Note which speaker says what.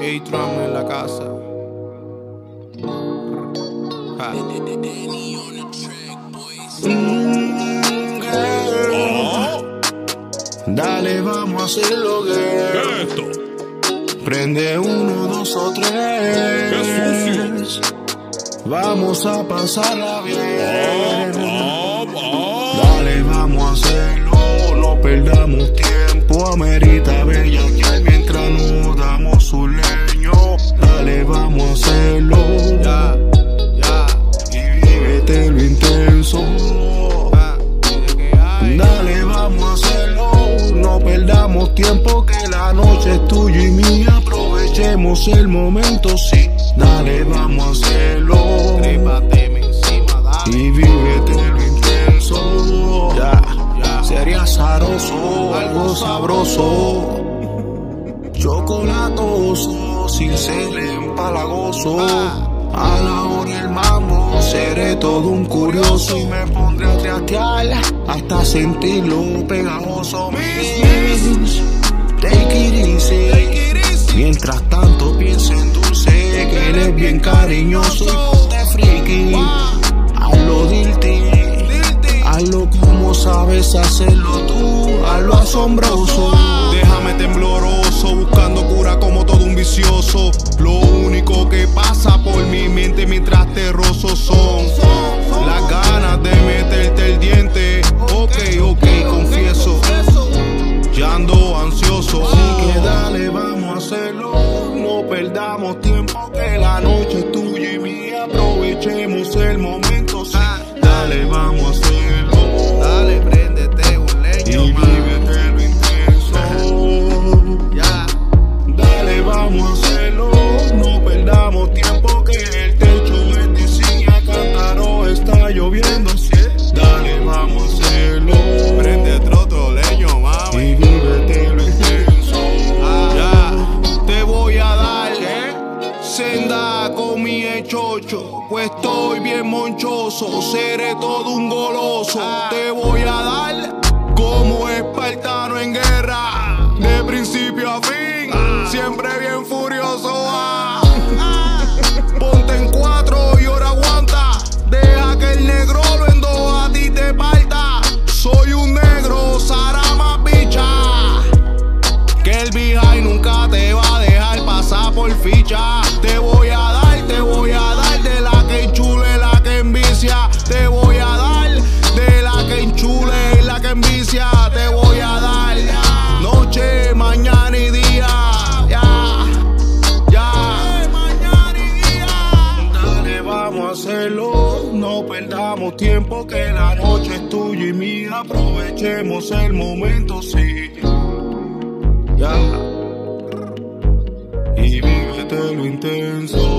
Speaker 1: J-Tron en la casa. Ja.
Speaker 2: Dale, vamos a hacerlo, girl. Prende 1, 2 o 3. Vamos a pasarla bien. Dale, vamos a hacerlo. No perdamos tiempo. Amerita bellaquear mientras nos damos su leño. Dale, vamos a hacerlo.
Speaker 1: Ya, ya.
Speaker 2: Y vívete lo intenso. Dale, vamos a hacerlo. No perdamos tiempo, que la noche es tuya y mía. Aprovechemos el momento, sí. Dale, vamos a hacerlo.
Speaker 1: Trépateme encima, dale.
Speaker 2: Y vívete lo intenso. Ya,
Speaker 1: Ya.
Speaker 2: sería azaroso, algo sabroso, chocolatoso, sin ser empalagoso. A la hora el mambo, seré todo un curioso y me pondré a trastear hasta sentirlo pegajoso. Miss, take it easy. Mientras tanto piensa en dulce, que eres bien cariñoso y ponte friki. Hazlo dirty, hazlo como sabes hacerlo tú, hazlo asombroso.
Speaker 1: Déjame tembloroso, buscando cura como todo un vicioso. Lo único que pasa por mi mente mientras te rozo son las ganas de meterte el diente. Ok, confieso, ya ando ansioso.
Speaker 2: Así que dale, vamos a hacerlo. No perdamos tiempo, que la noche es tuya y mía. Aprovechemos el momento, sí. Dale, vamos a hacerlo.
Speaker 1: Dale, préndete un
Speaker 2: Y
Speaker 1: leño, man.
Speaker 2: vívete lo intenso.
Speaker 1: Ya,
Speaker 2: Dale, vamos a hacerlo. No perdamos tiempo, que el techo es de zinc. Cántaro está lloviendo, sí. Dale, vamos a hacerlo.
Speaker 1: préndete otro leño,
Speaker 2: Y
Speaker 1: mami.
Speaker 2: vívete lo intenso.
Speaker 1: Ya, te voy a dar senda con mi chocho, pues estoy bien monchoso, seré todo un goloso. Te voy a dar como espartano en guerra, de principio a fin, siempre bien furioso. Ponte en 4 y ahora aguanta, deja que el negro lo en dos a ti te parta. Soy un negro, Sarama bicha, que el behind nunca te va a dejar pasar por ficha. Te voy a dar de la que enchule, la que envicia. Te voy a dar de la que enchule, la que envicia. Te voy a dar noche, mañana y día. Ya, ya. Mañana y día.
Speaker 2: Dale, vamos a hacerlo. No perdamos tiempo, que la noche es tuya y mía. Aprovechemos el momento, sí. Ya. Y vívete lo intenso.